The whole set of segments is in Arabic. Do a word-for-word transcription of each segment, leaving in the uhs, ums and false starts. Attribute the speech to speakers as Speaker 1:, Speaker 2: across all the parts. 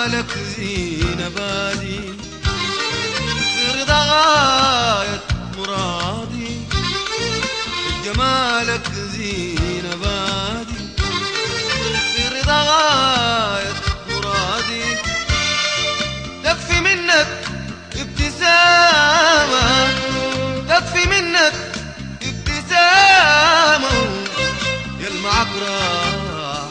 Speaker 1: جمالك زين بادي في رضا غاية مرادي. جمالك زين بادي في رضا غاية مرادي. تكفي منك ابتسامة، تكفي منك ابتسامة يلمعك راح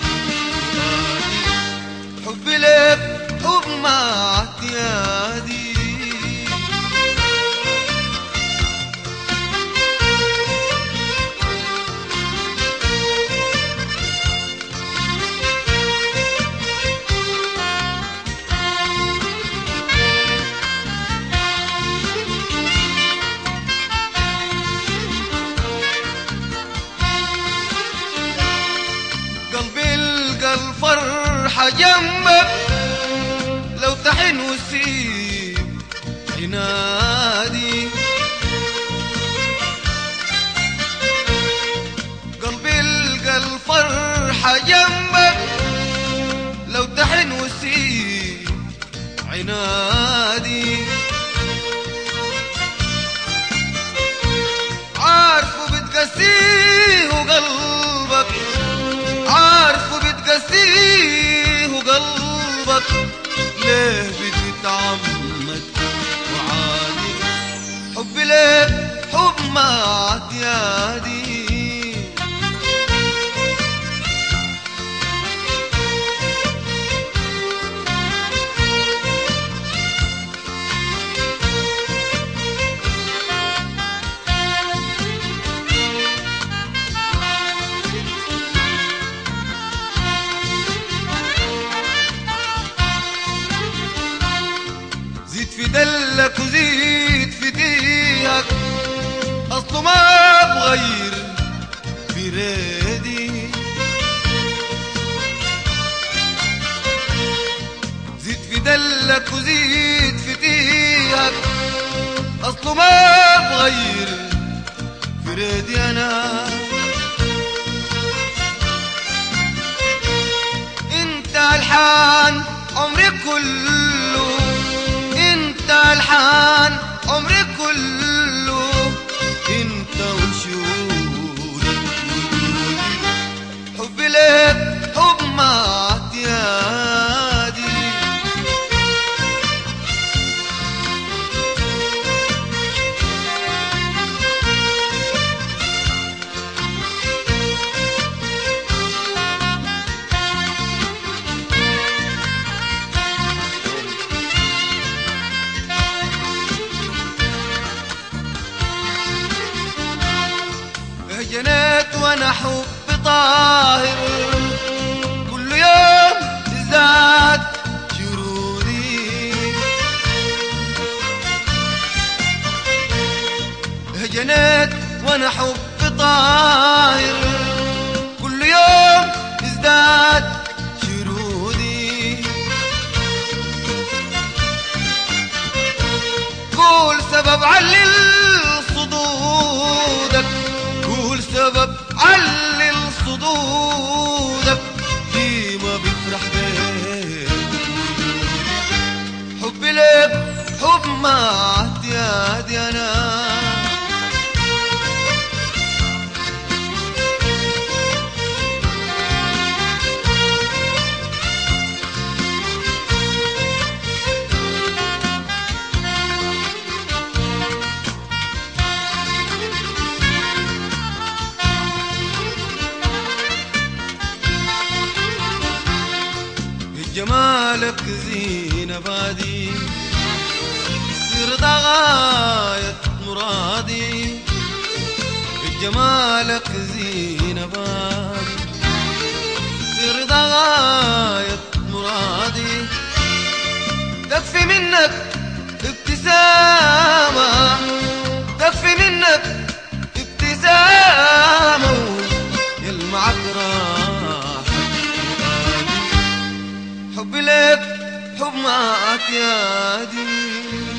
Speaker 1: حبي لك حب مع اعتيادي. قلبي القى الفرحة جنبك لو تحن وسيب عنادي. قلبي القى الفرحة جنبك لو تحن وسيب عنادي. عارفه بتقسيه قلبك، عارفه بتقسيه قلبك، ليه بتتعمد وعادي. حبي لك حب مع اعتيادي. زيد في دلك وزيد في ديك، أصله ما بغير في ريدي. زيد في دلك وزيد في ديك، أصله ما بغير في ريدي. أنا انت الحان عمري كله، انت الحان عمري كله، انت وشوقي حبي لك حب مع اعتيادي. جنيت وانا حب طاهر، كل يوم تزداد شروري. جنيت وانا حب طاهر، كل يوم تزداد شروري. قول سبب علل صدودك، قول سبب علل صدودك، ليه ما بيفرح بيك حبي لك حب مع اعتيادي. أنا جمالك زين بادي ترضى غاية مرادي. جمالك زين بادي ترضى غاية مرادي. تكفي منك ابتسامة، تكفي منك ابتسامة يلمعك راحة حبي لك حب مع اعتيادي.